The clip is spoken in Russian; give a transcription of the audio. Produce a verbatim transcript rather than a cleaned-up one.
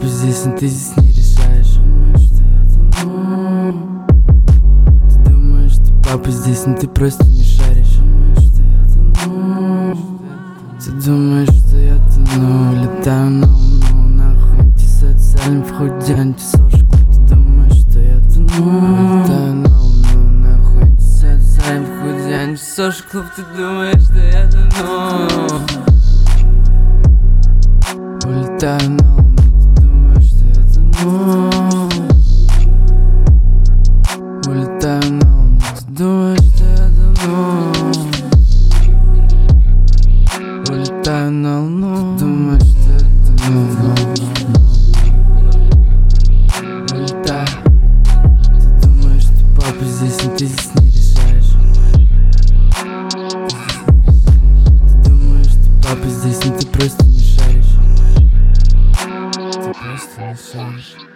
папа здесь, но ты здесь не решаешь. Думаешь, что я тону. Ты думаешь, что папа здесь, но ты просто не шаришь. Думаешь, что я тону. Ты думаешь, что я тону. Летаю на луну, нахуй антисоциальный, в ходе антисошку. Ты думаешь, что я тону. Летаю на луну, нахуй антисоциальный, в ходе антисошку. Ты думаешь, что я тону. Улетаю на луну, ты думаешь, что я тону. Улетаю на луну, ты думаешь, что я тону. Улетаю на луну, ты думаешь, что я тону. Улетаю. Ты думаешь, что папа здесь, но ты здесь не решаешь. Ты думаешь, что папа здесь, но ты просто не шаришь. Ты просто не шаришь.